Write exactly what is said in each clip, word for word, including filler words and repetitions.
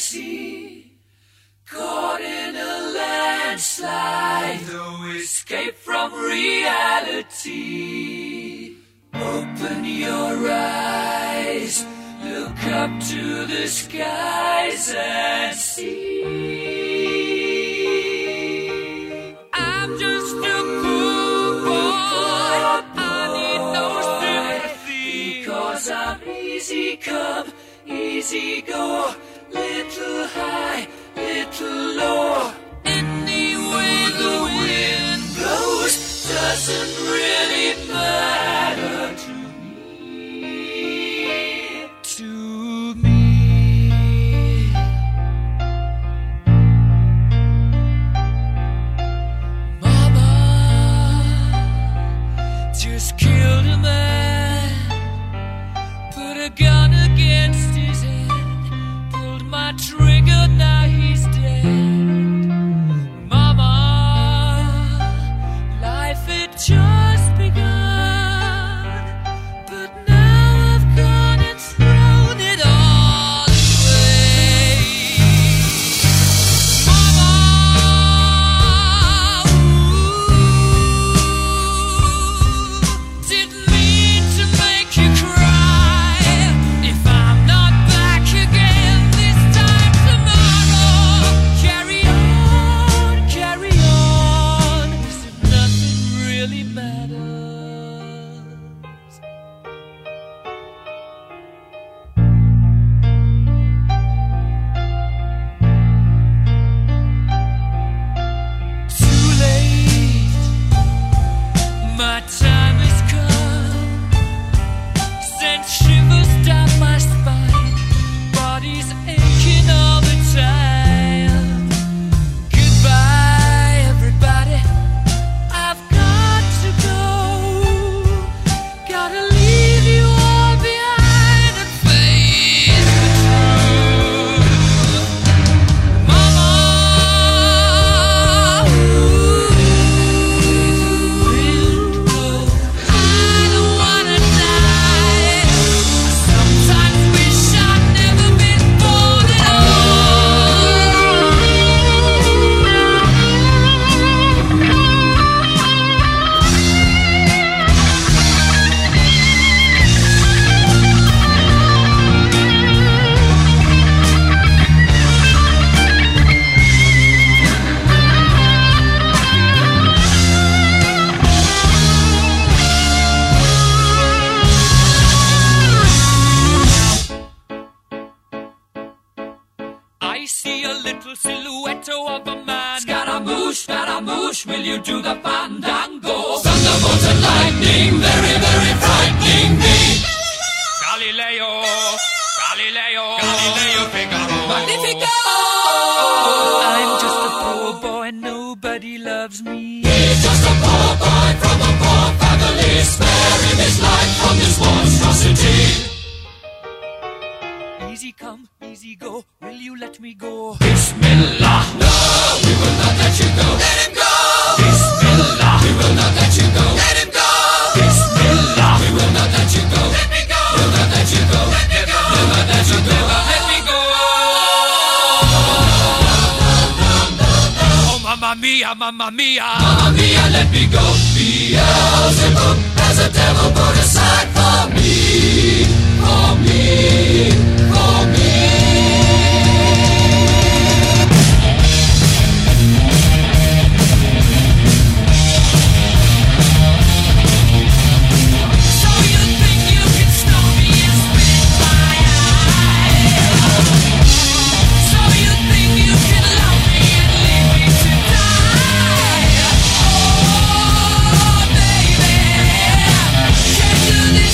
sea, caught in a landslide, no escape from reality. Open your eyes, look up to the skies and see. I'm just a poor boy, I need no sympathy, because I'm easy come, easy go, little high, little low. Any way the wind blows doesn't really matter to me, to me. Mama just killed a man, put a gun against his head, pulled my trigger, now he's dead. Mama, life had just begun, but now I've gone and thrown it all away. Mama, ooh, didn't mean to make you cry. If I'm not back again this time tomorrow, carry on, carry on, as if nothing really matters. Too late, my time has come, sent shivers down my spine, body's aching all the time. Goodbye, everybody, I've got to go, gotta leave you all behind and face the truth. Mama, ooh, wind blow, I don't wanna die. Sometimes wish I'd never been born at I see a little silhouette of a man. Scaramouche, Scaramouche, will you do the fandango? Thunderbolts and lightning, very, very frightening me. Galileo, Galileo, Galileo Figaro. Magnifico! I'm just a poor boy, nobody loves me. He's just a poor boy from a poor family, sparing his life from this monstrosity. Easy come, easy go, will you let me go? Bismillah, no, we will not let you go. Let him go! Bismillah, we will not let you go. Let him go! Bismillah, we will not let you go. Let me go! We'll not let you go. Let me go! We'll not let you go. Let me go! Oh, mamma mia, mamma mia, mamma mia, let me go. Beelzebub has a devil put aside for me, for me, for me. So you think you can stop me and spit in my eye? So you think you can love me and leave me to die? Oh, baby, can't do this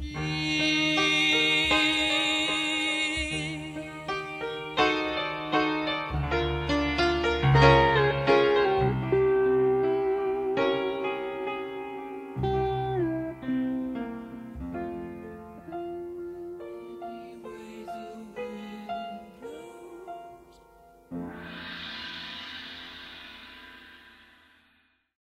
me.